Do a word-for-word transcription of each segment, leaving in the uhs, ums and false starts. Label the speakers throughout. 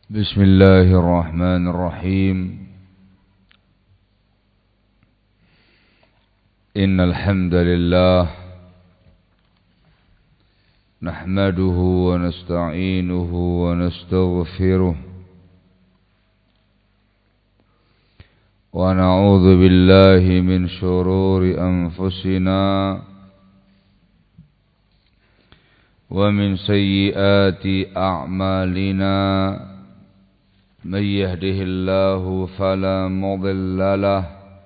Speaker 1: بسم الله الرحمن الرحيم إن الحمد لله نحمده ونستعينه ونستغفره ونعوذ بالله من شرور أنفسنا ومن سيئات أعمالنا من يهده الله فلا مضل له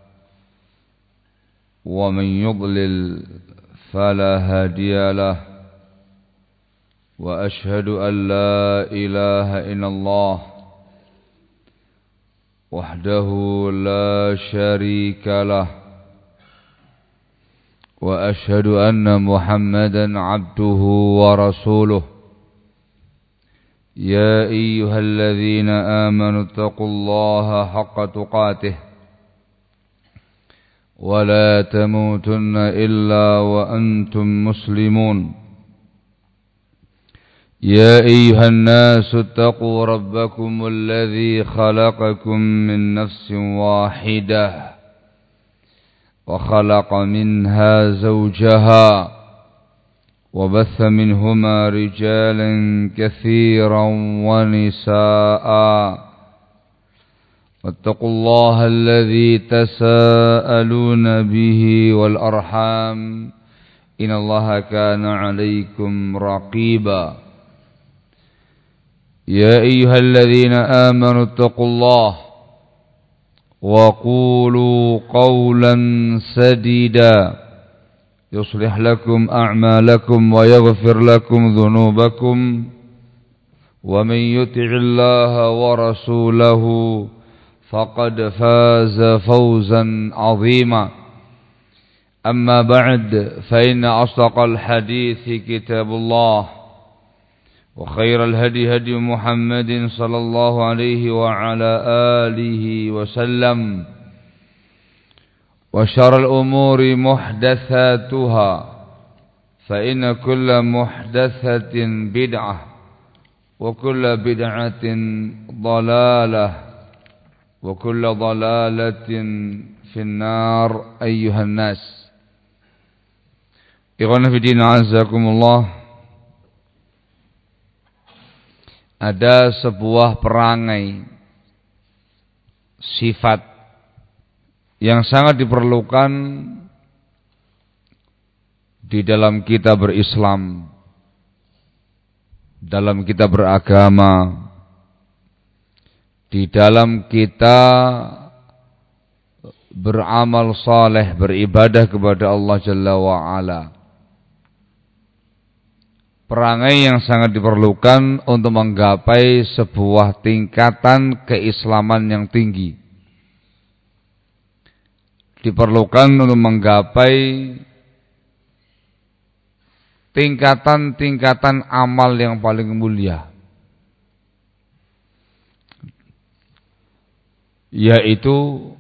Speaker 1: ومن يضلل فلا هادي له وأشهد أن لا إله إلا الله وحده لا شريك له وأشهد أن محمدا عبده ورسوله يا أيها الذين آمنوا اتقوا الله حق تقاته ولا تموتن إلا وأنتم مسلمون يا أيها الناس اتقوا ربكم الذي خلقكم من نفس واحدة وخلق منها زوجها وبث منهما رجالا كثيرا ونساء واتقوا الله الذي تساءلون به والأرحام إن الله كان عليكم رقيبا يا أيها الذين آمنوا اتقوا الله وقولوا قولا سديدا يصلح لكم أعمالكم ويغفر لكم ذنوبكم ومن يطع الله ورسوله فقد فاز فوزا عظيما أما بعد فإن أصدق الحديث كتاب الله وخير الهدي هدي محمد صلى الله عليه وعلى آله وسلم وشر الأمور محدثاتها فإن كل محدثة بدعة وكل بدعة ضلالة وكل ضلالة في النار أيها الناس إخوانا في الدين أعزكم الله. Ada sebuah perangai sifat yang sangat diperlukan di dalam kita berislam, dalam kita beragama, di dalam kita beramal saleh, beribadah kepada Allah Jalla wa'ala. Perangai yang sangat diperlukan untuk menggapai sebuah tingkatan keislaman yang tinggi. Diperlukan untuk menggapai tingkatan-tingkatan amal yang paling mulia, yaitu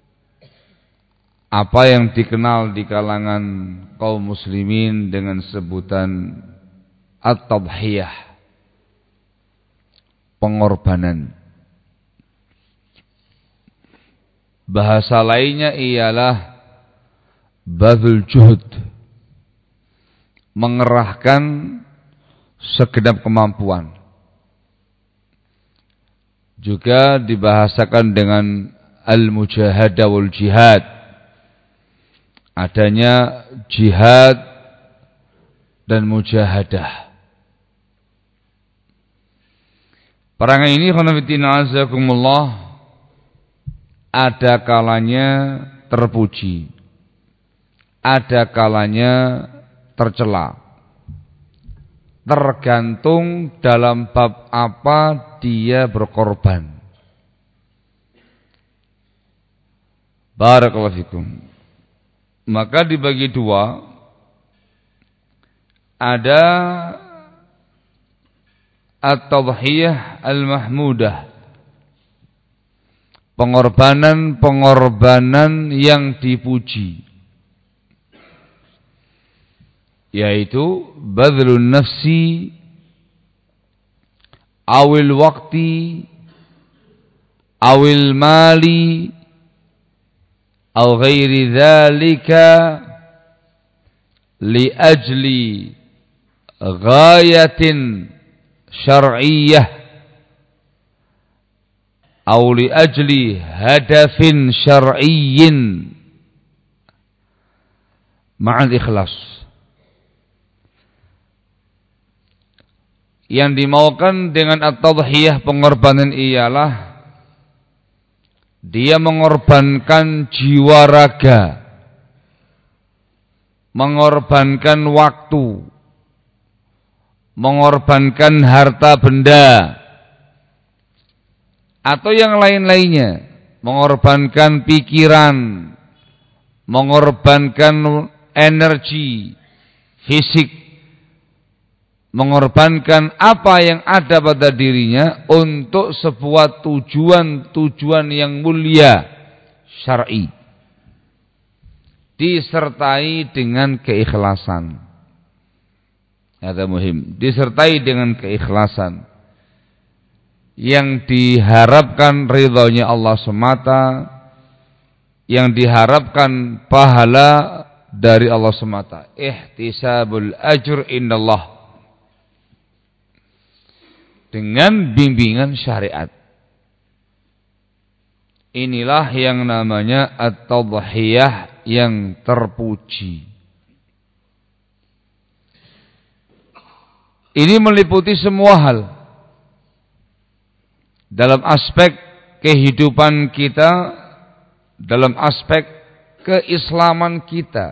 Speaker 1: apa yang dikenal di kalangan kaum muslimin dengan sebutan at-tadhiyah, pengorbanan. Bahasa lainnya ialah badhul juhud, mengerahkan segenap kemampuan. Juga dibahasakan dengan al-mujahadah wal jihad, adanya jihad dan mujahadah. Perangai ini khonafidina azakumullah ada kalanya terpuji, ada kalanya tercela, tergantung dalam bab apa dia berkorban. Barakallahu fikum. Maka dibagi dua, ada at-tadhiyah al-mahmudah, pengorbanan-pengorbanan yang dipuji, yaitu badlun nafsi awil waqti awil mali aw ghairi dzalika li ajli ghayatin syar'iyyah aw li ajli hadafin syar'iyyin ma'al ikhlas. Yang dimaukan dengan at-tadhiyah, pengorbanan, ialah dia mengorbankan jiwa raga, mengorbankan waktu, mengorbankan harta benda, atau yang lain-lainnya, mengorbankan pikiran, mengorbankan energi fisik, mengorbankan apa yang ada pada dirinya untuk sebuah tujuan-tujuan yang mulia syar'i, disertai dengan keikhlasan. Ada muhim, disertai dengan keikhlasan yang diharapkan ridhonya Allah semata, yang diharapkan pahala dari Allah semata. Ihtisabul ajr indallah, dengan bimbingan syariat. Inilah yang namanya at-tadhiyah yang terpuji. Ini meliputi semua hal dalam aspek kehidupan kita, dalam aspek keislaman kita.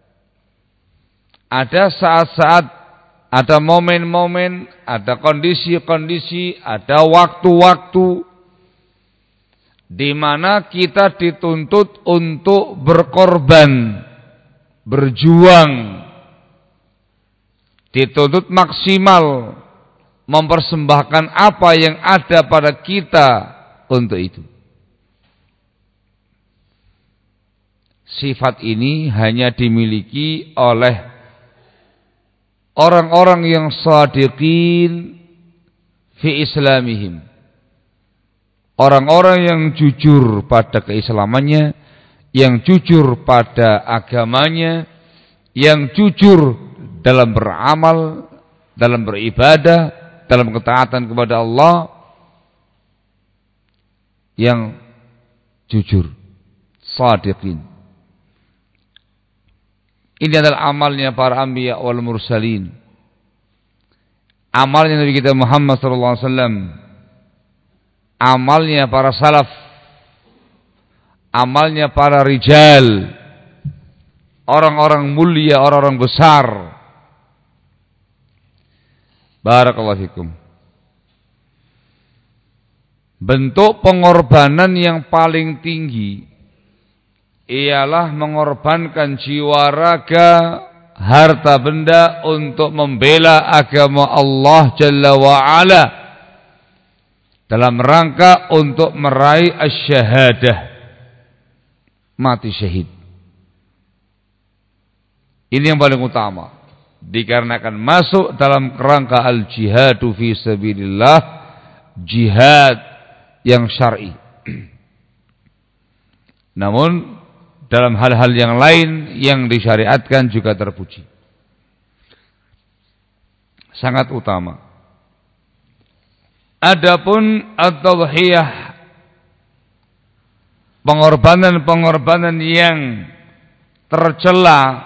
Speaker 1: Ada saat-saat, ada momen-momen, ada kondisi-kondisi, ada waktu-waktu di mana kita dituntut untuk berkorban, berjuang, dituntut maksimal, mempersembahkan apa yang ada pada kita untuk itu. Sifat ini hanya dimiliki oleh orang-orang yang shadiqin fi islamihim, orang-orang yang jujur pada keislamannya, yang jujur pada agamanya, yang jujur dalam beramal, dalam beribadah, dalam ketaatan kepada Allah, yang jujur, shadiqin. Ini adalah amalnya para anbiya wal mursalin, amalnya Nabi kita Muhammad sallallahu alaihi wasallam, amalnya para salaf, amalnya para rijal, orang-orang mulia, orang-orang besar. Barakallahu fikum. Bentuk pengorbanan yang paling tinggi ialah mengorbankan jiwa raga, harta benda untuk membela agama Allah Jalla wa'ala, dalam rangka untuk meraih asy-syahadah, mati syahid. Ini yang paling utama, dikarenakan masuk dalam kerangka al-jihadu fi sabilillah, jihad yang syar'i. Namun dalam hal-hal yang lain yang disyariatkan juga terpuji, sangat utama. Adapun at-tadhiyah, pengorbanan-pengorbanan yang tercela,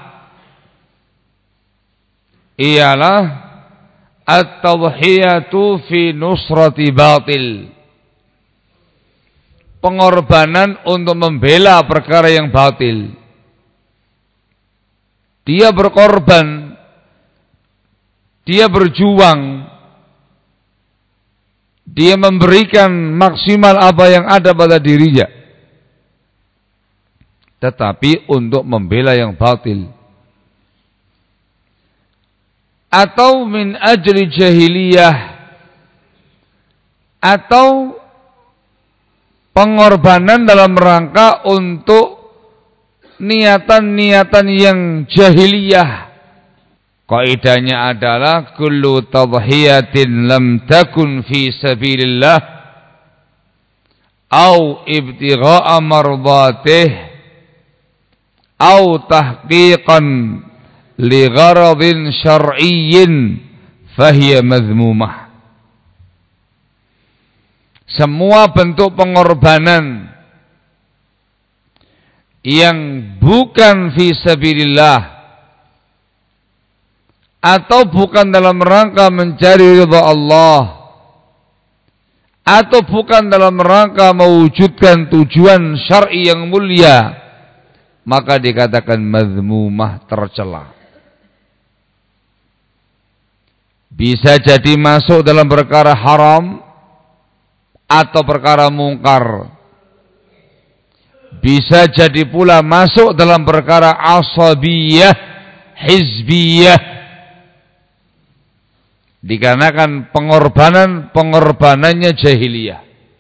Speaker 1: ialah at-tadhiyatu fi nusrati batil, pengorbanan untuk membela perkara yang batil. Dia berkorban, dia berjuang, dia memberikan maksimal apa yang ada pada dirinya, tetapi untuk membela yang batil. Atau min ajli jahiliyah, atau pengorbanan dalam rangka untuk niatan-niatan yang jahiliyah. Kaidahnya adalah kullu tadhiyatin lam takun fi sabilillah au ibtigha'a mardatih au tahqiqan li gharadin syar'iyyin fahiya madhmumah. Semua bentuk pengorbanan yang bukan fi sabilillah atau bukan dalam rangka mencari ridha Allah atau bukan dalam rangka mewujudkan tujuan syar'i yang mulia, maka dikatakan madhmumah, tercela. Bisa jadi masuk dalam perkara haram atau perkara mungkar. Bisa jadi pula masuk dalam perkara asabiyah, hizbiyah. Dikarenakan pengorbanan pengorbanannya jahiliyah.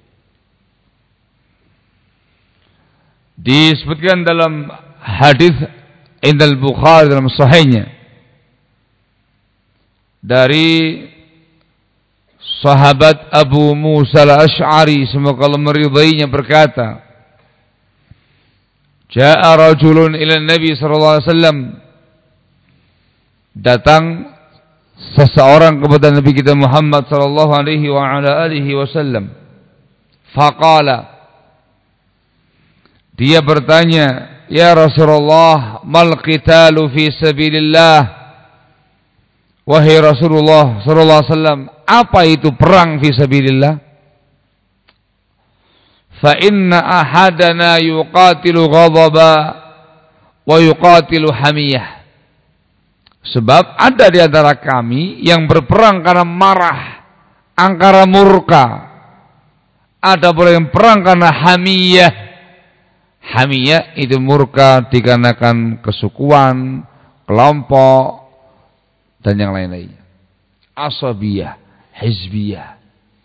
Speaker 1: Disebutkan dalam hadis Indal Bukhari dalam sahihnya dari sahabat Abu Musa al-Ash'ari, semoga Allah meridainya, berkata, Ja'a rajulun ila Nabi sallallahu alaihi wasallam, datang seseorang kepada Nabi kita Muhammad sallallahu alaihi wa ala alihi wasallam. Faqala, dia bertanya, ya Rasulullah, mal qitalu fi sabilillah? Wahai Rasulullah sallallahu alaihi wasallam, apa itu perang fi sabilillah? Fa inna ahadana yuqatilu ghadaba wa yuqatilu hamiyah. Sebab ada di antara kami yang berperang karena marah, angkara murka. Ada pula yang perang karena hamiyah. Hamiyah itu murka dikarenakan kesukuan, kelompok, dan yang lain-lainnya. Asabiyah, hizbiyah.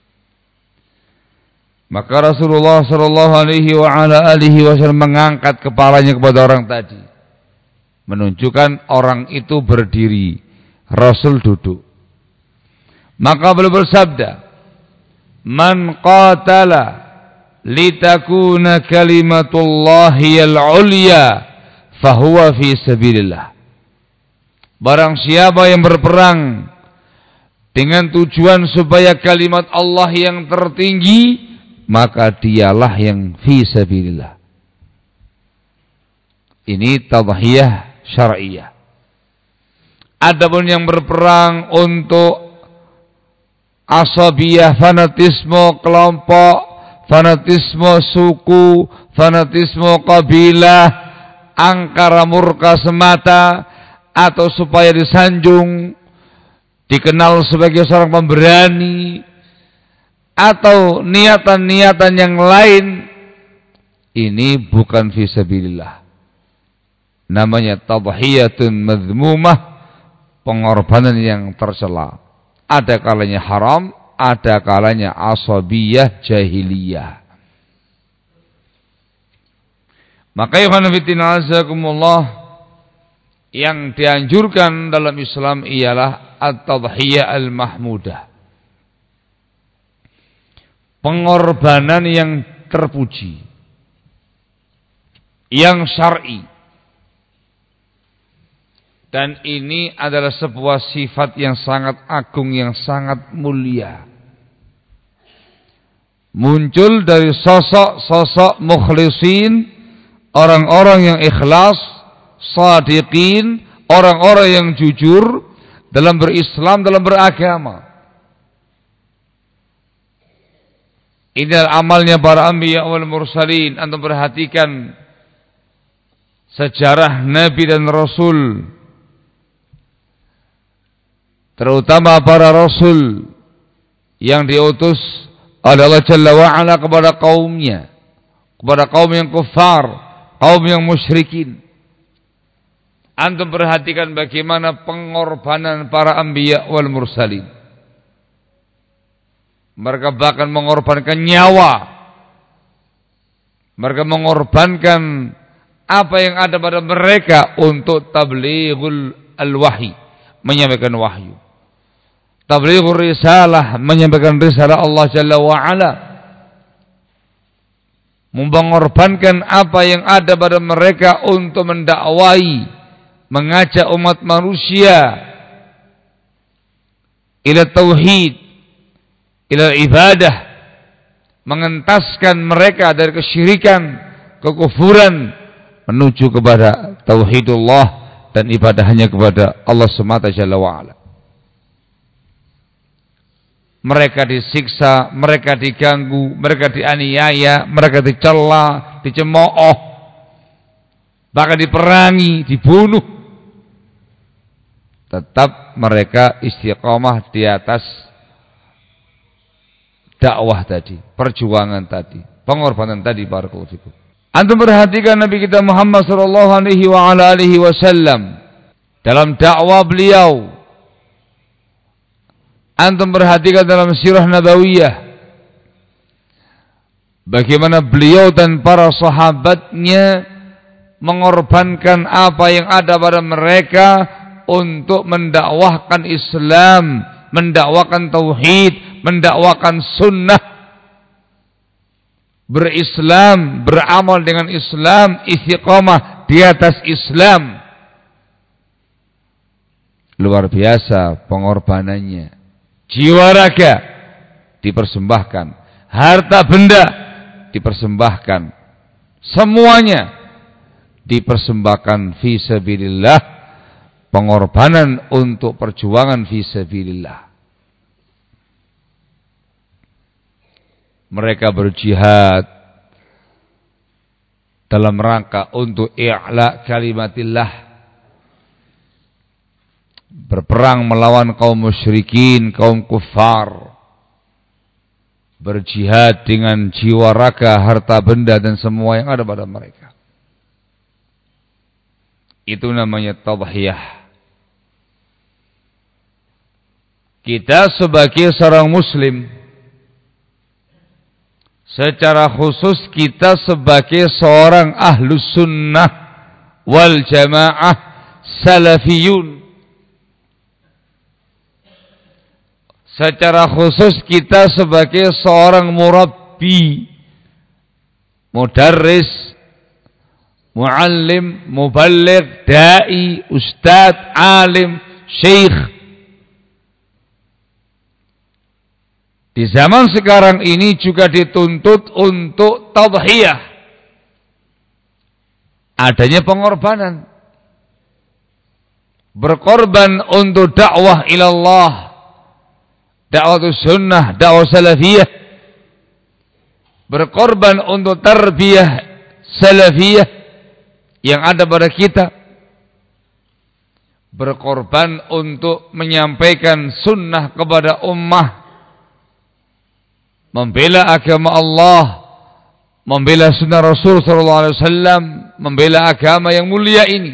Speaker 1: Maka Rasulullah sallallahu alaihi wa ala alihi wasallam mengangkat kepalanya kepada orang tadi, menunjukkan orang itu berdiri, Rasul duduk. Maka beliau bersabda, man qatala litakuna kalimatullahi al-ulya fahuwa fi sabilillah. Barang siapa yang berperang dengan tujuan supaya kalimat Allah yang tertinggi, maka dialah yang fi sabilillah. Ini tadhiyah syar'iyah. Adapun yang berperang untuk asabiyah, fanatisme kelompok, fanatisme suku, fanatisme kabilah, angkara murka semata, atau supaya disanjung, dikenal sebagai seorang pemberani, atau niatan-niatan yang lain, ini bukan fi sabilillah. Namanya tadhiyatun madhmumah, pengorbanan yang tercela. Ada kalanya haram, ada kalanya asabiyah jahiliyah. Maka ikhwan fillah azakumullah, yang dianjurkan dalam Islam ialah at-tadhiyah al-mahmudah, pengorbanan yang terpuji, yang syar'i. Dan ini adalah sebuah sifat yang sangat agung, yang sangat mulia. Muncul dari sosok-sosok mukhlisin, orang-orang yang ikhlas, shadiqin, orang-orang yang jujur dalam berislam, dalam beragama. Ini adalah amalnya para anbiya wal mursalin. Antum perhatikan sejarah nabi dan rasul, terutama para rasul yang diutus oleh Allah Jalla wa'ala kepada kaumnya, kepada kaum yang kufar, kaum yang musyrikin. Antum perhatikan bagaimana pengorbanan para anbiya wal mursalin. Mereka bahkan mengorbankan nyawa. Mereka mengorbankan apa yang ada pada mereka untuk tablighul al-wahyi, menyampaikan wahyu. Tablighur risalah, menyampaikan risalah Allah Jalla wa'ala. mengorbankan apa yang ada pada mereka untuk mendakwai, mengajak umat manusia ila tauhid, ila ibadah, mengentaskan mereka dari kesyirikan, kekufuran, menuju kepada tauhidullah dan ibadah hanya kepada Allah semata jalla wa'ala. Mereka disiksa, mereka diganggu, mereka dianiaya, mereka dicela, dicemooh, bahkan diperangi, dibunuh. Tetap mereka istiqamah di atas dakwah tadi, perjuangan tadi, pengorbanan tadi. Barakallahu fikum. Antum perhatikan Nabi kita Muhammad sallallahu alaihi wa ala alihi wasallam dalam dakwah beliau. Antum perhatikan dalam sirah nabawiyah bagaimana beliau dan para sahabatnya mengorbankan apa yang ada pada mereka untuk mendakwahkan Islam, mendakwakan tauhid, mendakwakan sunnah, berislam, beramal dengan Islam, istiqamah di atas Islam. Luar biasa pengorbanannya. Jiwa raga dipersembahkan, harta benda dipersembahkan, semuanya dipersembahkan fi sabilillah, pengorbanan untuk perjuangan fi sabilillah. Mereka berjihad dalam rangka untuk i'la kalimatillah, berperang melawan kaum musyrikin, kaum kufar, berjihad dengan jiwa raga, harta benda dan semua yang ada pada mereka. Itu namanya tadhiyah. Kita sebagai seorang muslim, secara khusus kita sebagai seorang ahlus sunnah wal jamaah salafiyun, secara khusus kita sebagai seorang murabbi, mudarris, muallim, muballigh, dai, ustad, alim, syekh. Di zaman sekarang ini juga dituntut untuk tadhiyah, adanya pengorbanan, berkorban untuk dakwah ilallah, dakwah sunnah, dakwah salafiyah, berkorban untuk tarbiyah salafiyah yang ada pada kita, berkorban untuk menyampaikan sunnah kepada ummah, membela agama Allah, membela sunnah Rasul sallallahu alaihi wasallam, membela agama yang mulia ini,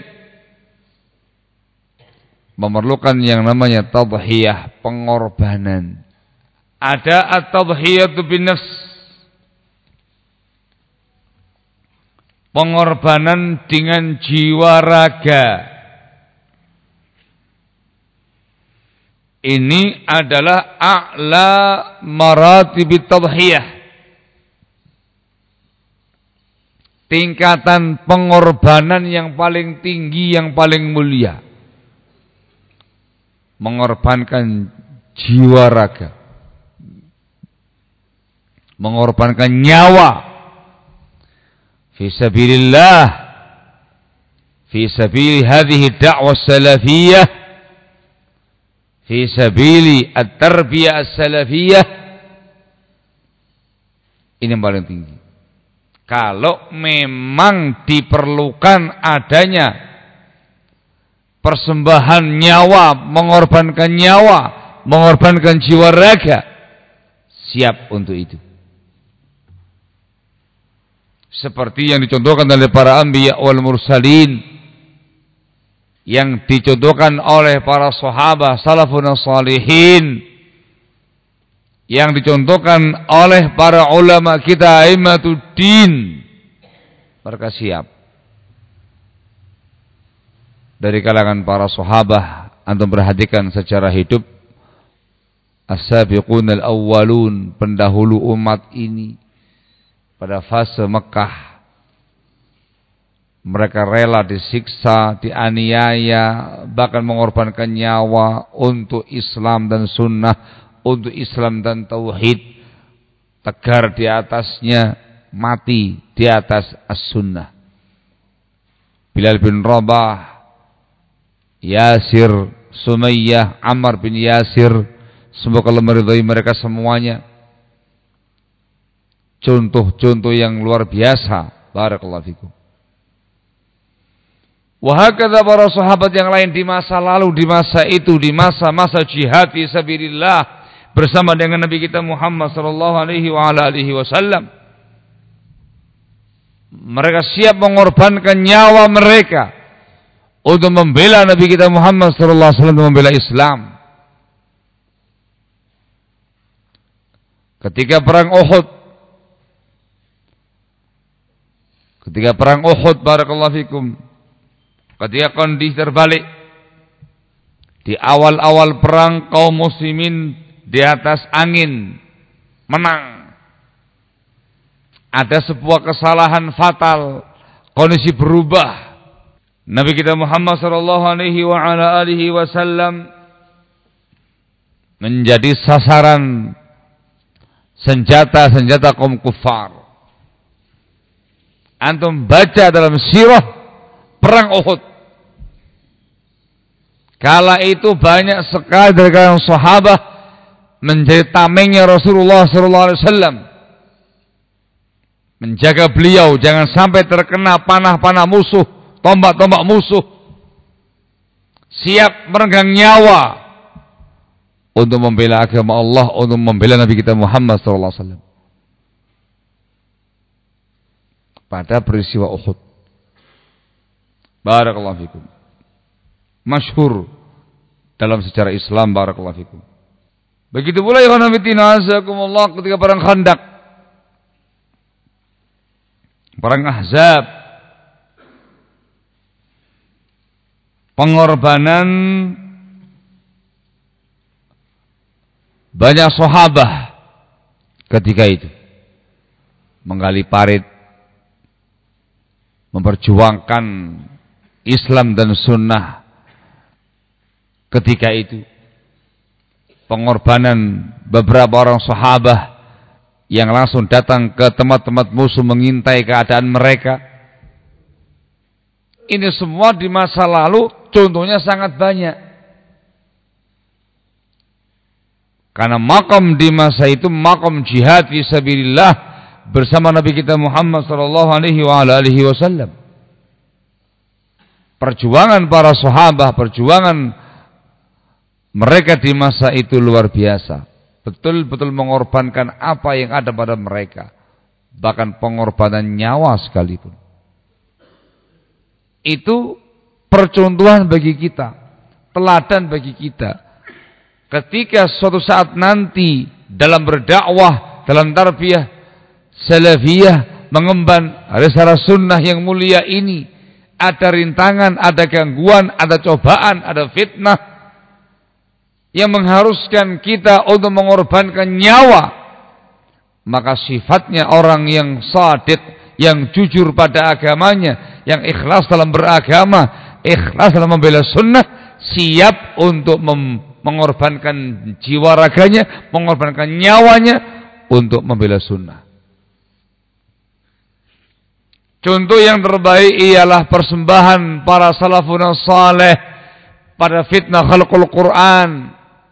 Speaker 1: memerlukan yang namanya tadhiyah, pengorbanan. Ada at-tadhiyatu bin nafs, pengorbanan dengan jiwa raga. Ini adalah a'la maratibit tadhiyah, tingkatan pengorbanan yang paling tinggi, yang paling mulia. Mengorbankan jiwa raga, mengorbankan nyawa fi sabilillah, fi sabili hadhihi da'wah salafiyah, fi sabili at-tarbiyah as-salafiyah. Ini yang paling tinggi. Kalau memang diperlukan adanya persembahan nyawa, mengorbankan nyawa, mengorbankan jiwa raga, siap untuk itu. Seperti yang dicontohkan oleh para anbiya wal mursalin, yang dicontohkan oleh para sahabat salafun salihin, yang dicontohkan oleh para ulama kita aimatuddin. Mereka siap. Dari kalangan para sahabat, antum perhatikan secara hidup, as-sabiqun al-awwalun, pendahulu umat ini, pada fase Mekah. Mereka rela disiksa, dianiaya, bahkan mengorbankan nyawa untuk Islam dan sunnah, untuk Islam dan tauhid, tegar di atasnya, mati di atas as-sunnah. Bilal bin Rabah, Yasir, Sumayyah, Ammar bin Yasir, semoga Allah meridhai mereka semuanya. Contoh-contoh yang luar biasa. Barakallahu fikum. Wahakadha para sahabat yang lain di masa lalu, di masa itu, di masa-masa jihad fi sabilillah bersama dengan Nabi kita Muhammad sallallahu alaihi wa ala alihi wasallam. Mereka siap mengorbankan nyawa mereka untuk membela Nabi kita Muhammad sallallahu alaihi wasallam, membela Islam. Ketika perang Uhud, ketika perang Uhud, barakallahu fikum, ketika kondisi terbalik, di awal-awal perang kaum muslimin di atas angin menang. Ada sebuah kesalahan fatal, kondisi berubah. Nabi kita Muhammad sallallahu alaihi wa ala alihi wasallam menjadi sasaran senjata-senjata kaum kufar. Antum baca dalam sirah perang Uhud. Kala itu banyak sekali dari kalangan sahabat menjadi tamengnya Rasulullah sallallahu alaihi wasallam, menjaga beliau jangan sampai terkena panah-panah musuh, tombak-tombak musuh, siap merenggang nyawa untuk membela agama Allah, untuk membela Nabi kita Muhammad sallallahu alaihi wasallam. Pada peristiwa Uhud, barakallahu fikum, masyhur dalam sejarah Islam, barakallahu fikum. Begitu pula ya khonafidina azakumullah ketika perang Khandaq, perang Ahzab, pengorbanan banyak sahabat ketika itu, menggali parit, memperjuangkan Islam dan sunnah ketika itu. Pengorbanan beberapa orang sahabat yang langsung datang ke tempat-tempat musuh mengintai keadaan mereka. Ini semua di masa lalu contohnya sangat banyak. Karena makam di masa itu makam jihad fi sabilillah bersama Nabi kita Muhammad sallallahu alaihi wa alihi wasallam. Perjuangan para sahabat, perjuangan mereka di masa itu luar biasa. Betul-betul mengorbankan apa yang ada pada mereka. Bahkan pengorbanan nyawa sekalipun. Itu percontohan bagi kita, teladan bagi kita. Ketika suatu saat nanti dalam berdakwah, dalam tarbiyah salafiyah, mengemban risalah sunnah yang mulia ini, ada rintangan, ada gangguan, ada cobaan, ada fitnah yang mengharuskan kita untuk mengorbankan nyawa, maka sifatnya orang yang shadiq, yang jujur pada agamanya, yang ikhlas dalam beragama, ikhlas dalam membela sunnah, siap untuk mengorbankan jiwa raganya, mengorbankan nyawanya untuk membela sunnah. Contoh yang terbaik ialah persembahan para salafun saleh pada fitnah khalqul Quran.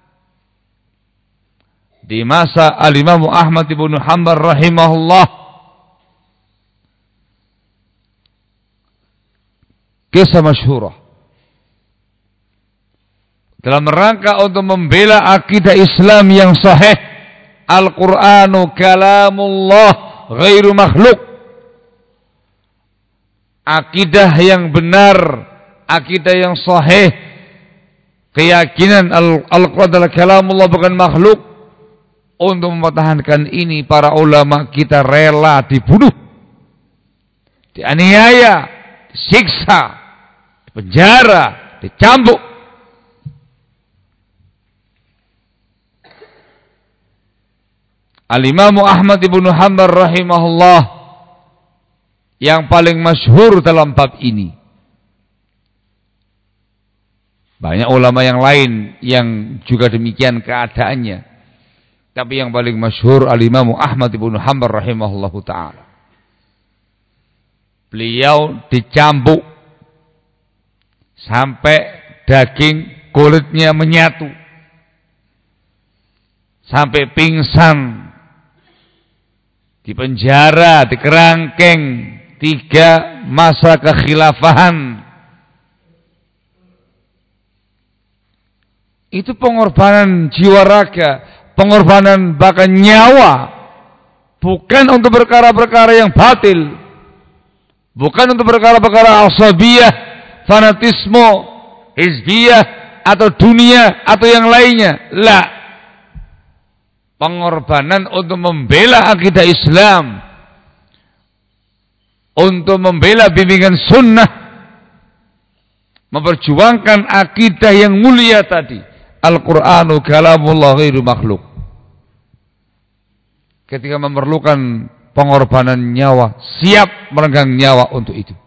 Speaker 1: Di masa Al-Imam Ahmad ibn Hanbal rahimahullah, kisah masyhurah dalam rangka untuk membela akidah Islam yang sahih, Al-Qur'anu kalamullah ghairu makhluk. Akidah yang benar, akidah yang sahih, keyakinan Al-Qur'an adalah kalamullah bukan makhluk. Untuk mempertahankan ini, para ulama kita rela dibunuh, dianiaya, disiksa, dipenjara, dicambuk. Al-Imam Ahmad ibn Hanbal rahimahullah yang paling masyhur dalam bab ini. Banyak ulama yang lain yang juga demikian keadaannya. Tapi yang paling masyhur Al-Imam Ahmad ibn Hanbal rahimahullahu ta'ala. Beliau dicambuk sampai daging kulitnya menyatu. Sampai pingsan. Dipenjara, dikerangkeng. Tiga masa kekhilafahan. Itu pengorbanan jiwa raga, pengorbanan bahkan nyawa, bukan untuk perkara-perkara yang batil, bukan untuk perkara-perkara asabiyah, fanatisme, hizbiyah, atau dunia, atau yang lainnya. La, pengorbanan untuk membela akidah Islam, untuk membela bimbingan sunnah, memperjuangkan akidah yang mulia tadi. Al-Qur'anu kalamullah ghairu makhluk. Ketika memerlukan pengorbanan nyawa, siap merenggang nyawa untuk itu.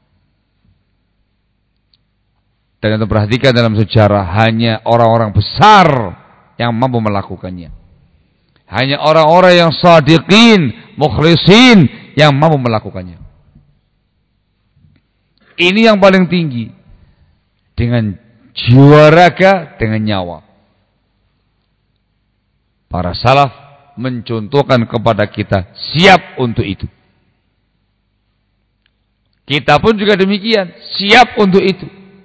Speaker 1: Dan kita perhatikan dalam sejarah, hanya orang-orang besar yang mampu melakukannya. Hanya orang-orang yang shadiqin, mukhlisin yang mampu melakukannya. Ini yang paling tinggi. Dengan jiwa raga, dengan nyawa. Para salaf mencontohkan kepada kita siap untuk itu. Kita pun juga demikian, siap untuk itu.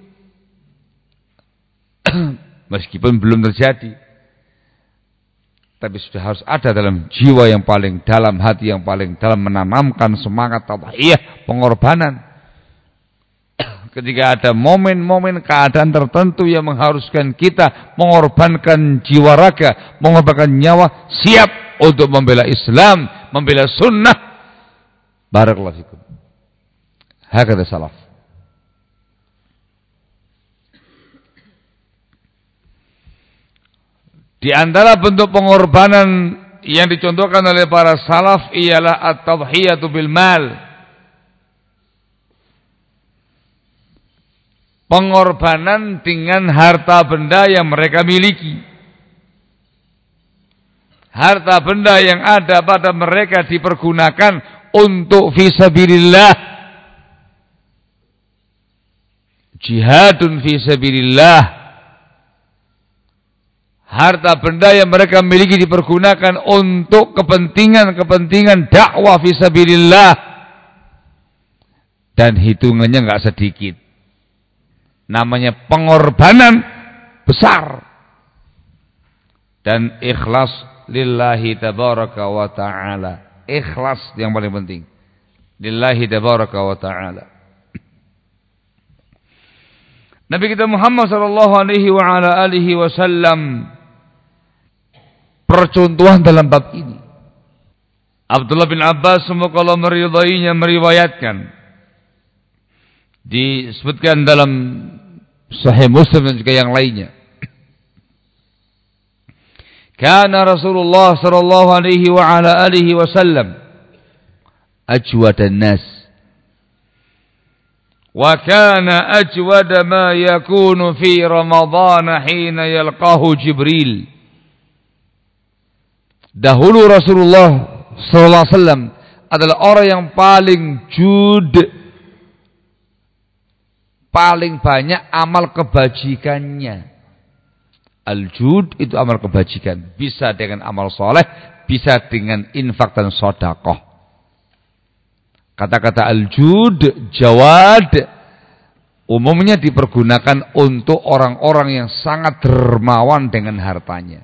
Speaker 1: Meskipun belum terjadi, tapi sudah harus ada dalam jiwa yang paling dalam, hati yang paling dalam, menanamkan semangat tadhiyah, pengorbanan. Ketika ada momen-momen keadaan tertentu yang mengharuskan kita mengorbankan jiwa raga, mengorbankan nyawa, siap untuk membela Islam, membela sunnah. Barakallahu fikum. Hakadha salaf. Di antara bentuk pengorbanan yang dicontohkan oleh para salaf ialah at-tadhiyatu bil mal. Pengorbanan dengan harta benda yang mereka miliki. Harta benda yang ada pada mereka dipergunakan untuk fisabilillah. Jihadun fisabilillah. Harta benda yang mereka miliki dipergunakan untuk kepentingan-kepentingan dakwah fisabilillah. Dan hitungannya enggak sedikit. Namanya pengorbanan besar. Dan ikhlas lillahi tabaraka wa ta'ala. Ikhlas yang paling penting. Lillahi tabaraka wa ta'ala. Nabi kita Muhammad sallallahu alaihi wa ala alihi wasallam percontohan dalam bab ini. Abdullah bin Abbas semoga Allah meridainya meriwayatkan, disebutkan dalam Sahih Muslim dan juga yang lainnya. Kana Rasulullah sallallahu alaihi wa ala alihi wasallam ajwadan nas. Wa kana ajwada ma yakunu fi Ramadan hina yalqahu Jibril. Dahulu Rasulullah sallallahu alaihi wasallam adalah orang yang paling jud, paling banyak amal kebajikannya. Al-jud itu amal kebajikan. Bisa dengan amal soleh, bisa dengan infak dan sedekah. Kata-kata al-jud, jawad, umumnya dipergunakan untuk orang-orang yang sangat dermawan dengan hartanya.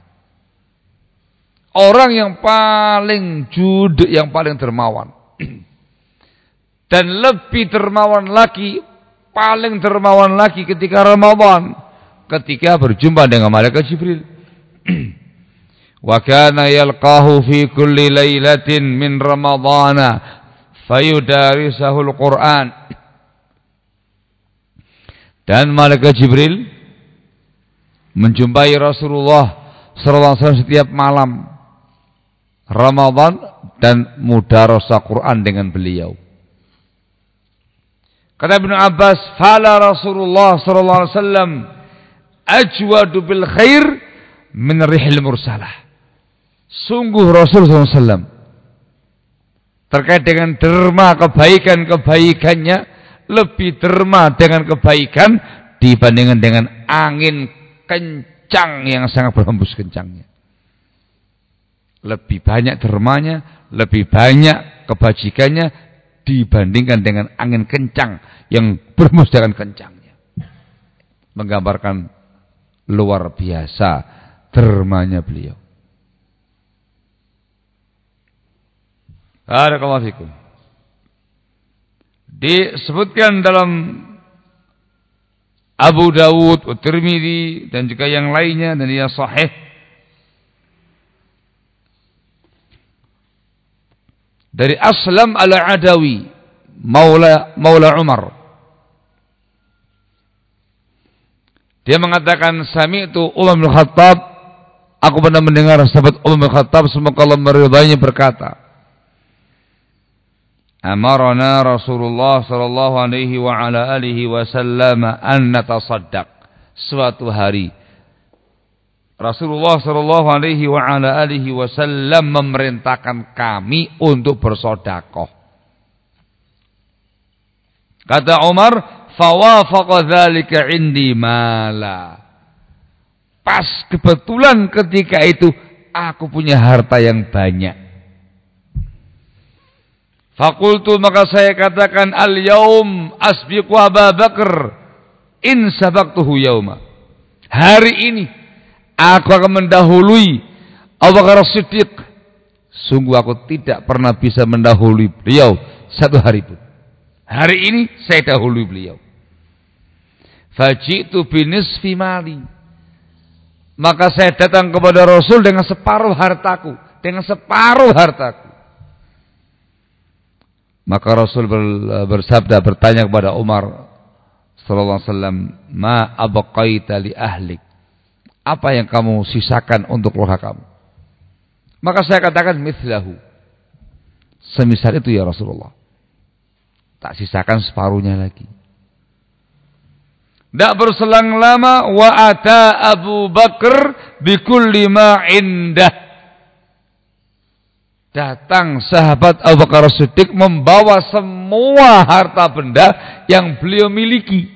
Speaker 1: Orang yang paling jud, yang paling dermawan. Dan lebih dermawan lagi, paling dermawan lagi ketika Ramadan, ketika berjumpa dengan malaikat Jibril. Wa kana yalqahu fi kulli lailatin min Ramadana fayudarisahul Quran. Dan malaikat Jibril menjumpai Rasulullah sallallahu alaihi wasallam setiap malam Ramadan dan mudarasah Quran dengan beliau. Kata Ibnu Abbas, "Fala Rasulullah sallallahu alaihi wasallam ajwadu bil khair min rihil mursalah." Sungguh Rasul sallallahu alaihi wasallam terkait dengan derma kebaikan-kebaikannya lebih derma dengan kebaikan dibandingkan dengan angin kencang yang sangat berhembus kencangnya. Lebih banyak dermanya, lebih banyak kebajikannya dibandingkan dengan angin kencang yang berhembus dengan kencangnya. Menggambarkan luar biasa dermanya beliau. Barakallahu fikum. Disebutkan dalam Abu Dawud, At-Tirmidzi dan juga yang lainnya dan dia sahih dari Aslam al-Adawi Maula Maula Umar. Dia mengatakan, sami'tu Umar bin Khattab, aku pernah mendengar sahabat Umar bin Khattab semoga Allah meridainya berkata, amarana Rasulullah sallallahu alaihi wa ala alihi wasallam an natasaddaq. Suatu hari Rasulullah sallallahu alaihi wa ala alihi wasallam memerintahkan kami untuk bersedekah. Kata Umar, fawafaqa dzalika indi mala. Pas kebetulan ketika itu aku punya harta yang banyak. Fakultu, maka saya katakan, al-yaum asbiqu Abu Bakar in sabaqtuhu yauma. Hari ini aku akan mendahului Abu Bakar Siddiq. Sungguh aku tidak pernah bisa mendahului beliau satu hari pun. Hari ini saya dahului beliau. Faji'tu binisfi mali. Maka saya datang kepada Rasul dengan separuh hartaku, dengan separuh hartaku. Maka Rasul bersabda, bertanya kepada Umar sallallahu alaihi wasallam, ma abqaita li ahlik? Apa yang kamu sisakan untuk keluarga kamu? Maka saya katakan, mithlahu. Semisal itu ya Rasulullah. Tak sisakan separuhnya lagi. Tak berselang lama, wa ata Abu Bakar bikulli ma indah. Datang sahabat Abu Bakar Siddiq membawa semua harta benda yang beliau miliki.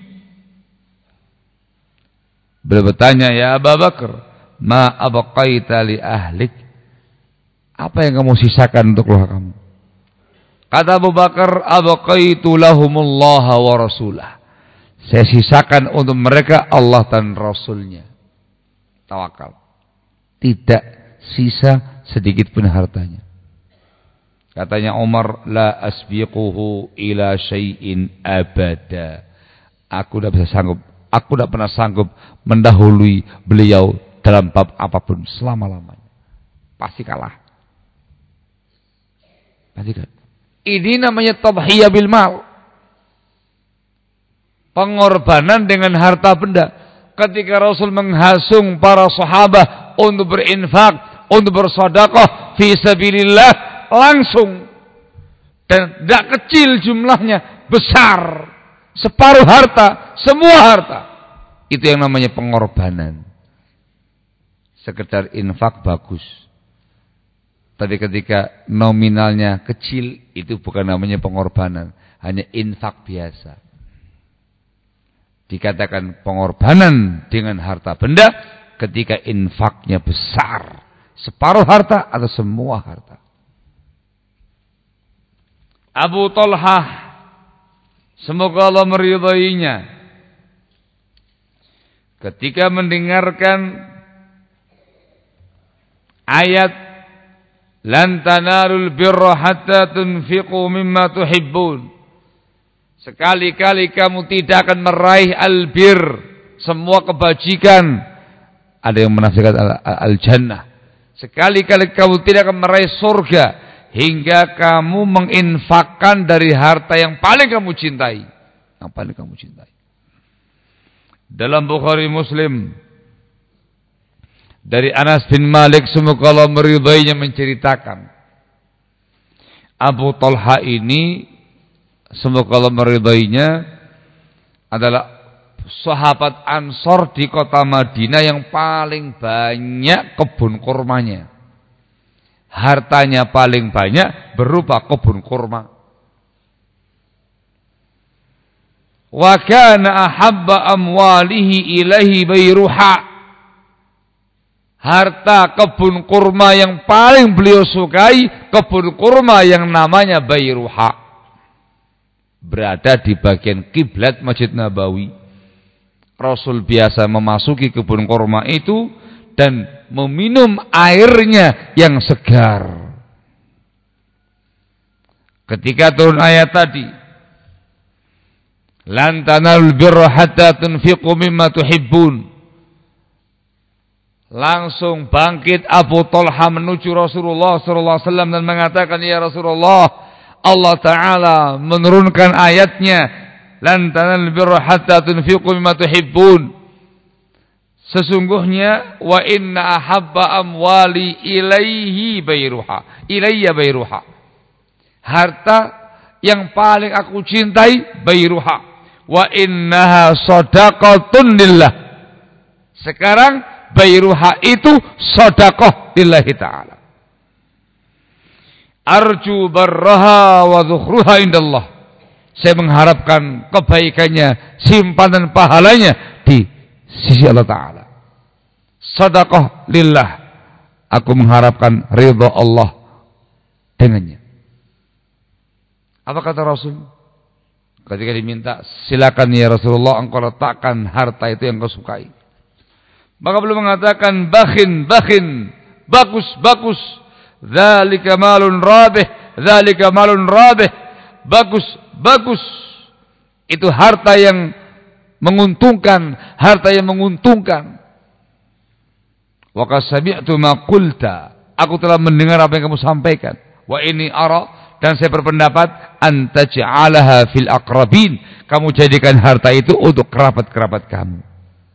Speaker 1: Beliau bertanya, ya Abu Bakar, ma abqaita li ahlik? Apa yang kamu sisakan untuk keluarga kamu? Kata Abu Bakar, abqaitu lahumullaha wa rasulah. Saya sisakan untuk mereka Allah dan Rasulnya. Tawakal. Tidak sisa sedikit pun hartanya. Katanya Umar, la asbiquhu ila syai'in abada. Aku tidak bisa sanggup, aku tidak pernah sanggup mendahului beliau dalam bab apapun selama-lamanya. Pasti kalah. Pasti kalah. Ini namanya tadhiyah bil mal. Pengorbanan dengan harta benda. Ketika Rasul menghasung para sahabat untuk berinfak, untuk bersedekah fi sabilillah, langsung, dan tidak kecil jumlahnya, besar, separuh harta, semua harta. Itu yang namanya pengorbanan. Sekedar infak bagus, tapi ketika nominalnya kecil, itu bukan namanya pengorbanan, hanya infak biasa. Dikatakan pengorbanan dengan harta benda ketika infaknya besar, separuh harta atau semua harta. Abu Talhah, semoga Allah meridainya, ketika mendengarkan ayat lan tanalul birra hatta tunfiqu mimma tuhibbun, sekali-kali kamu tidak akan meraih albir, semua kebajikan. Ada yang menafsirkan al-jannah. Sekali-kali kamu tidak akan meraih surga hingga kamu menginfakkan dari harta yang paling kamu cintai. Yang paling kamu cintai. Dalam Bukhari Muslim, dari Anas bin Malik, semoga Allah meridainya, menceritakan, Abu Talha ini, semoga Allah meridainya, adalah sahabat Ansor di kota Madinah yang paling banyak kebun kurmanya. Hartanya paling banyak berupa kebun kurma. Wa kana ahabba amwalihi ilaihi Bayruha. Harta kebun kurma yang paling beliau sukai kebun kurma yang namanya Bayruha. Berada di bagian kiblat Masjid Nabawi. Rasul biasa memasuki kebun kurma itu dan meminum airnya yang segar. Ketika turun ayat tadi, lan tanalul birra hatta tunfiqu mimma tuhibbun, langsung bangkit Abu Talha menuju Rasulullah sallallahu alaihi wasallam dan mengatakan, ya Rasulullah, Allah Ta'ala menurunkan ayatnya, lan tanalul birra hatta tunfiqu mimma tuhibbun. Sesungguhnya wa inna ahabba amwali ilaihi Bayruha, ilayya Bayruha. Harta yang paling aku cintai Bayruha. Wa innaha shadaqatun lillah. Sekarang Bayruha itu sedekah lillahi ta'ala. Arju barraha wa dhukhruha indallah. Saya mengharapkan kebaikannya, simpanan pahalanya di sisi Allah Ta'ala. Sedekah lillah. Aku mengharapkan ridha Allah dengannya. Apa kata Rasul? Ketika diminta, silakan ya Rasulullah, engkau letakkan harta itu yang kau sukai. Maka beliau mengatakan, bakhin, bakhin, bagus, bagus. Dzalika malun rabih, dzalika malun rabih. Bagus, bagus. Itu harta yang menguntungkan, harta yang menguntungkan. Wa qad sami'tu ma qulta. Aku telah mendengar apa yang kamu sampaikan. Wa ini ara, dan saya berpendapat antaj'alaha fil aqrabin. Kamu jadikan harta itu untuk kerabat-kerabat kamu.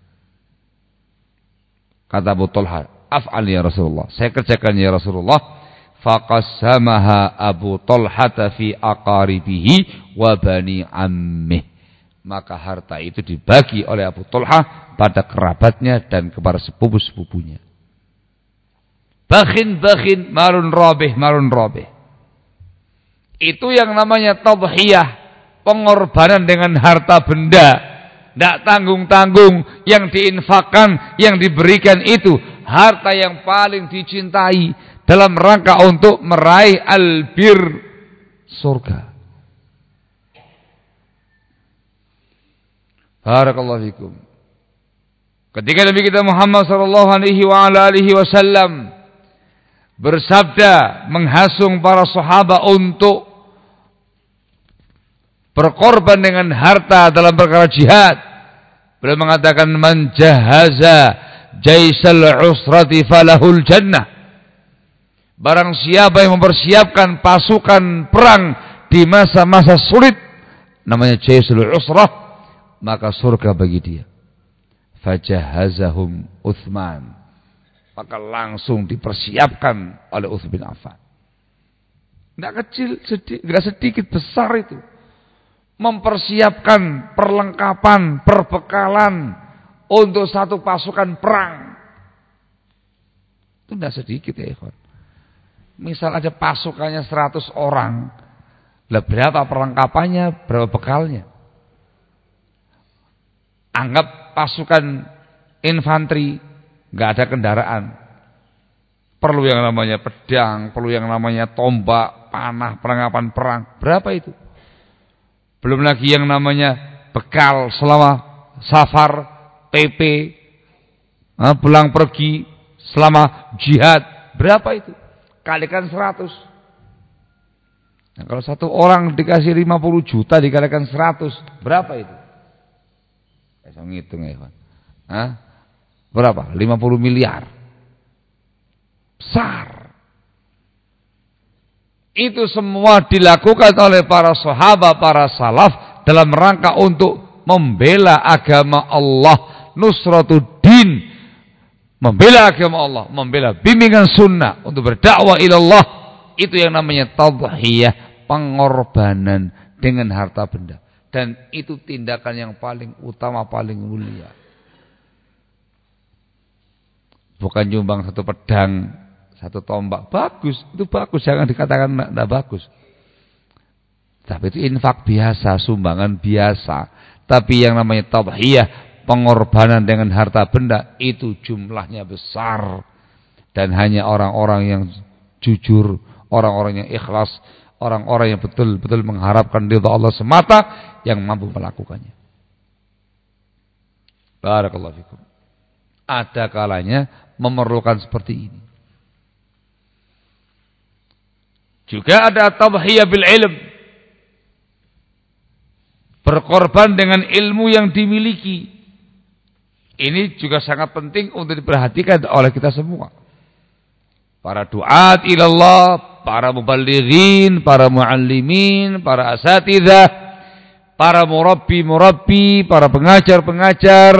Speaker 1: Kata Abu Talha, af'al ya Rasulullah. Saya kerjakan ya Rasulullah. Faqassamaha Abu Talha fi aqaribihi wa bani ammih. Maka harta itu dibagi oleh Abu Talha pada kerabatnya dan kepada sepupu-sepupunya. Bakhin, bakhin, malun rabih, malun rabih. Itu yang namanya tadhiyah, pengorbanan dengan harta benda. Tidak tanggung-tanggung, yang diinfakkan, yang diberikan itu harta yang paling dicintai dalam rangka untuk meraih albir, surga. Barakallahu fikum. Ketika Nabi kita Muhammad sallallahu alaihi wa ala alihi wasallam bersabda menghasung para sahabat untuk berkorban dengan harta dalam perkara jihad, beliau mengatakan, man jahaza jaisal usrati falahul jannah. Barang siapa yang mempersiapkan pasukan perang di masa-masa sulit, namanya jaisul usrah, maka surga bagi dia. Fajahazahum Uthman. Maka langsung dipersiapkan oleh Uthman bin Affan. Tidak kecil, tidak sedikit, besar itu. Mempersiapkan perlengkapan, perbekalan untuk satu pasukan perang. Itu tidak sedikit ya ikhwan. Misal aja pasukannya seratus orang. Lah berapa perlengkapannya, berapa bekalnya? Anggap pasukan infanteri, nggak ada kendaraan. Perlu yang namanya pedang, perlu yang namanya tombak, panah, perlengkapan perang. Berapa itu? Belum lagi yang namanya bekal selama safar, P P, pulang pergi, selama jihad. Berapa itu? Kalikan seratus. Nah, kalau satu orang dikasih lima puluh juta dikalikan seratus, berapa itu? Saya ngitung ya, Pak. Hah? Berapa? lima puluh miliar. Besar. Itu semua dilakukan oleh para sahabat, para salaf dalam rangka untuk membela agama Allah, nusratuddin, membela agama Allah, membela bimbingan sunnah untuk berdakwah ilallah. Itu yang namanya tadhiyah, pengorbanan dengan harta benda. Dan itu tindakan yang paling utama, paling mulia. Bukan nyumbang satu pedang, satu tombak. Bagus, itu bagus. Jangan dikatakan tidak bagus. Tapi itu infak biasa, sumbangan biasa. Tapi yang namanya tadhiyah, pengorbanan dengan harta benda, itu jumlahnya besar. Dan hanya orang-orang yang jujur, orang-orang yang ikhlas, orang-orang yang betul-betul mengharapkan ridha Allah semata yang mampu melakukannya. Barakallahu fikum. Ada kalanya memerlukan seperti ini. Juga ada tadhiyah bil ilm. Berkorban dengan ilmu yang dimiliki. Ini juga sangat penting untuk diperhatikan oleh kita semua. Para duat ilallah, para muballighin, para muallimin, para asatidzah, para murabbi-murabbi, para pengajar-pengajar.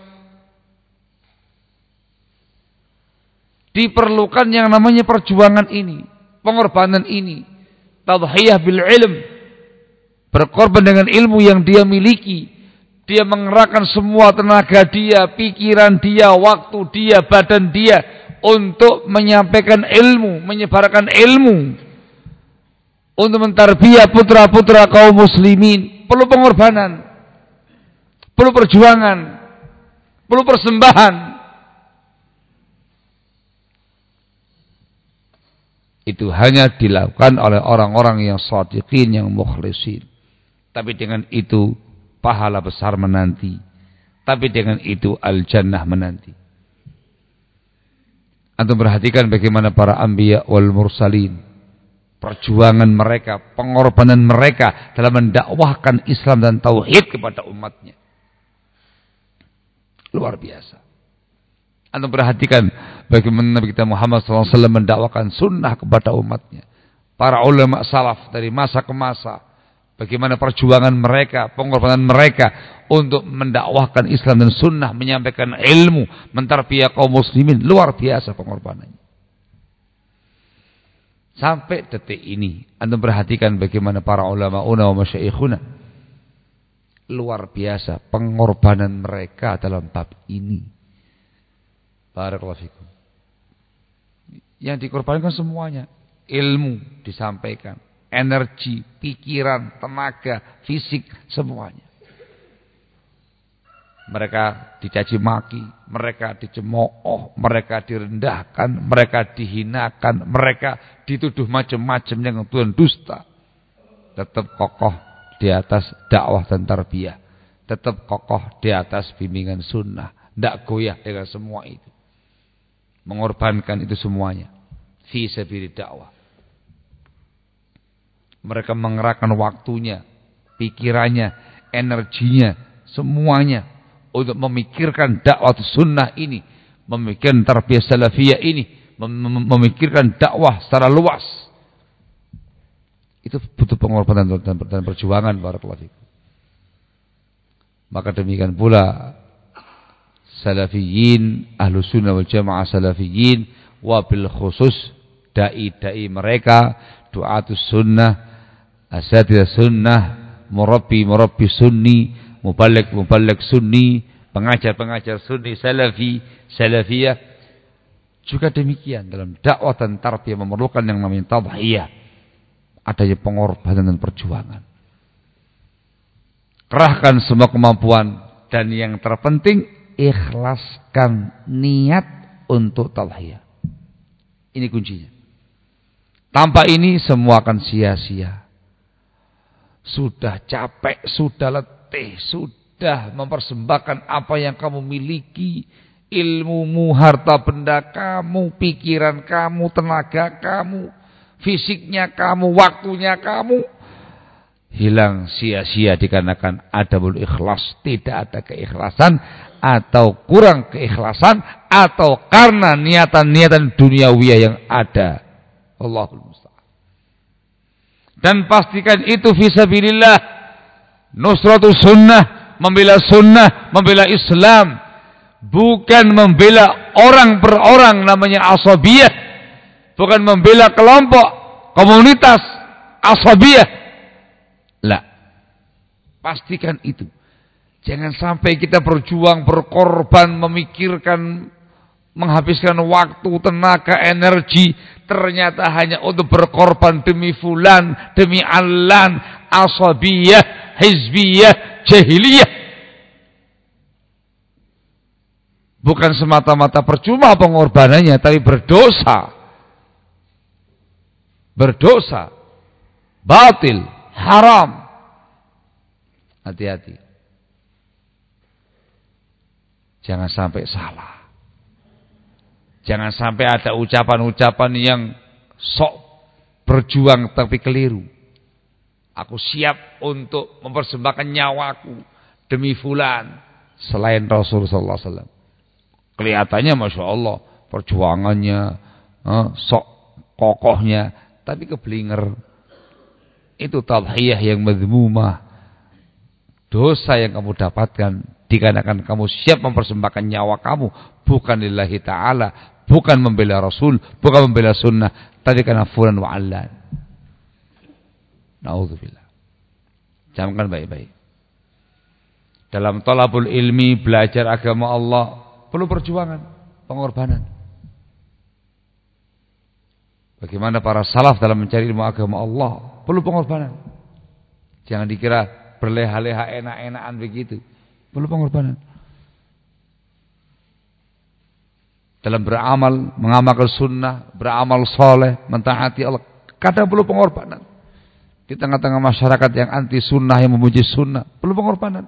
Speaker 1: Diperlukan yang namanya perjuangan ini, pengorbanan ini, tadhiyah bil ilm, berkorban dengan ilmu yang dia miliki. Dia mengerahkan semua tenaga dia, pikiran dia, waktu dia, badan dia untuk menyampaikan ilmu, menyebarkan ilmu, untuk mentarbiyah putra-putra kaum muslimin. Perlu pengorbanan, perlu perjuangan, perlu persembahan. Itu hanya dilakukan oleh orang-orang yang shadiqin, yang mukhlisin. Tapi dengan itu pahala besar menanti. Tapi dengan itu al-jannah menanti. Antum perhatikan bagaimana para anbiya wal mursalin, perjuangan mereka, pengorbanan mereka dalam mendakwahkan Islam dan tauhid kepada umatnya. Luar biasa. Antum perhatikan bagaimana Nabi kita Muhammad shallallahu alaihi wasallam mendakwakan sunnah kepada umatnya. Para ulama salaf dari masa ke masa, bagaimana perjuangan mereka, pengorbanan mereka untuk mendakwahkan Islam dan sunnah, menyampaikan ilmu, mentarbiyah kaum muslimin. Luar biasa pengorbanannya. Sampai detik ini, antum perhatikan bagaimana para ulama-una wa masyaikhuna, luar biasa pengorbanan mereka dalam bab ini. Barakallahu fikum. Yang dikorbankan semuanya, ilmu disampaikan, energi, pikiran, tenaga, fisik, semuanya. Mereka dicaci maki, mereka dicemooh, mereka direndahkan, mereka dihinakan, mereka dituduh macam-macam yang tuhan dusta. Tetap kokoh di atas dakwah dan tarbiyah. Tetap kokoh di atas bimbingan sunnah. Tidak goyah dengan semua itu. Mengorbankan itu semuanya fi sabilillah dakwah. Mereka mengerahkan waktunya, pikirannya, energinya, semuanya untuk memikirkan dakwah sunnah ini, memikirkan tarbiyah salafiyah ini, mem memikirkan dakwah secara luas. Itu butuh pengorbanan dan perjuangan. Barakallahu fikum. Maka demikian pula salafiyin, ahlu sunnah wal jamaah salafiyin, wabil khusus da'i-da'i mereka, du'atus sunnah, asatidzah sunnah, murabbi-murabbi sunni, muballigh-muballigh sunni, pengajar-pengajar sunni, salafi, salafiyah. Juga demikian dalam dakwah dan tarbiyah memerlukan yang namanya tadhiyah. Adanya pengorbanan dan perjuangan. Kerahkan semua kemampuan dan yang terpenting ikhlaskan niat untuk tadhiyah. Ini kuncinya. Tanpa ini semua akan sia-sia. Sudah capek, sudah letih, sudah mempersembahkan apa yang kamu miliki, ilmumu, harta benda kamu, pikiran kamu, tenaga kamu, fisiknya kamu, waktunya kamu, hilang sia-sia dikarenakan adamul ikhlas, tidak ada keikhlasan atau kurang keikhlasan atau karena niatan-niatan duniawiyah yang ada. Allahul musta'an. Dan pastikan itu fisabilillah, nusratus sunnah, membela sunnah, membela Islam, bukan membela orang per orang namanya asabiyah, bukan membela kelompok, komunitas asabiyah. La. Pastikan itu. Jangan sampai kita berjuang, berkorban, memikirkan, menghabiskan waktu, tenaga, energi, ternyata hanya untuk berkorban demi fulan, demi allan, asabiyah, hizbiyah, jahiliyah. Bukan semata-mata percuma pengorbanannya, tapi berdosa. Berdosa. Batil. Haram. Hati-hati. Jangan sampai salah. Jangan sampai ada ucapan-ucapan yang sok berjuang tapi keliru. Aku siap untuk mempersembahkan nyawaku demi fulan selain Rasulullah sallallahu alaihi wasallam. Kelihatannya Masya Allah perjuangannya eh, sok kokohnya, tapi keblinger. Itu tadhiyah yang madhmumah. Dosa yang kamu dapatkan dikarenakan kamu siap mempersembahkan nyawa kamu bukan lillahi ta'ala, bukan membela Rasul, bukan membela sunnah, tapi karena fulan wa allan. Na'udzubillah. Camkan baik-baik. Dalam talabul ilmi, belajar agama Allah, perlu perjuangan, pengorbanan. Bagaimana para salaf dalam mencari ilmu agama Allah, perlu pengorbanan. Jangan dikira berleha-leha enak-enakan begitu. Perlu pengorbanan. Dalam beramal, mengamalkan sunnah, beramal soleh, mentaati Allah, kadang perlu pengorbanan. Di tengah-tengah masyarakat yang anti sunnah, yang memuji sunnah, perlu pengorbanan.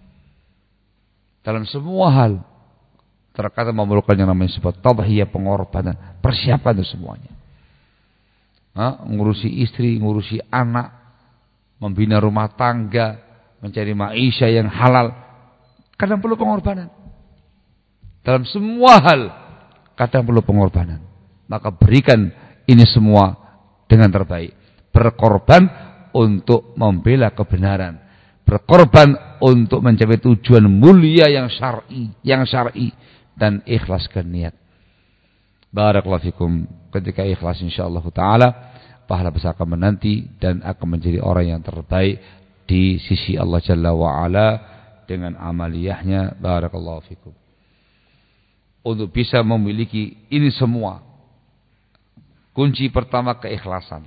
Speaker 1: Dalam semua hal, terkadang memerlukan yang namanya sifat tadhiyah, pengorbanan. Persiapkan itu semuanya. Ha? Ngurusi istri, ngurusi anak, membina rumah tangga, mencari maisha yang halal, kadang perlu pengorbanan. Dalam semua hal kadang perlu pengorbanan. Maka berikan ini semua dengan terbaik. Berkorban untuk membela kebenaran, berkorban untuk mencapai tujuan mulia yang syar'i, yang syar'i, dan ikhlaskan niat. Barakallahu fikum. Ketika ikhlas insyaallah taala pahala besar akan menanti dan akan menjadi orang yang terbaik di sisi Allah Jalla wa Ala dengan amaliyahnya. Barakallahu fikum. Untuk bisa memiliki ini semua, kunci pertama keikhlasan.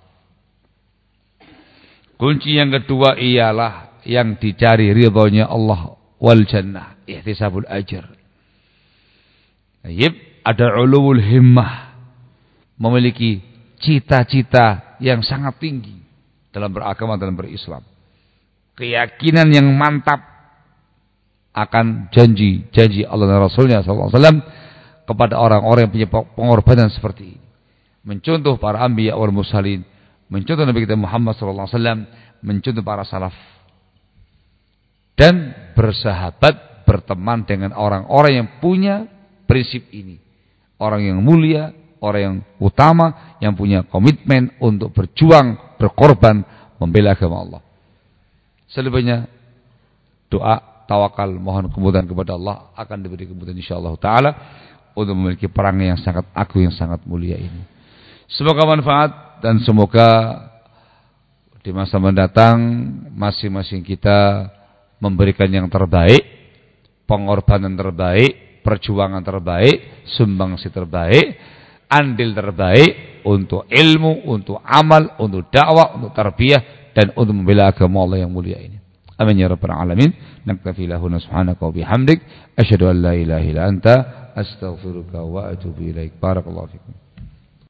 Speaker 1: Kunci yang kedua ialah yang dicari ridhonya Allah wal jannah, ihtisabul ajr. Yib, ada ulul himmah, memiliki cita-cita yang sangat tinggi dalam beragama, dalam berislam. Keyakinan yang mantap akan janji-janji Allah dan Rasulnya sallallahu alaihi wasallam kepada orang-orang yang punya pengorbanan seperti ini. Mencontoh para anbiya wal mursalin, mencontoh Nabi kita Muhammad sallallahu alaihi wasallam, mencontoh para salaf. Dan bersahabat, berteman dengan orang-orang yang punya prinsip ini. Orang yang mulia, orang yang utama, yang punya komitmen untuk berjuang, berkorban, membela agama Allah. Selebihnya doa, tawakal, mohon kemudahan kepada Allah, akan diberi kemudahan insyaallah taala untuk memiliki perang yang sangat agung, yang sangat mulia ini. Semoga manfaat dan semoga di masa mendatang masing-masing kita memberikan yang terbaik, pengorbanan terbaik, perjuangan terbaik, sumbangsi terbaik, andil terbaik untuk ilmu, untuk amal, untuk dakwah, untuk tarbiyah, dan untuk membela agama Allah yang mulia ini. Amin ya rabbal alamin. Naktafi lahuna subhanaka wa bihamdik, asyhadu an la ilaha illa anta, astaghfiruka wa atubu ilaik. Barakallahu fikum.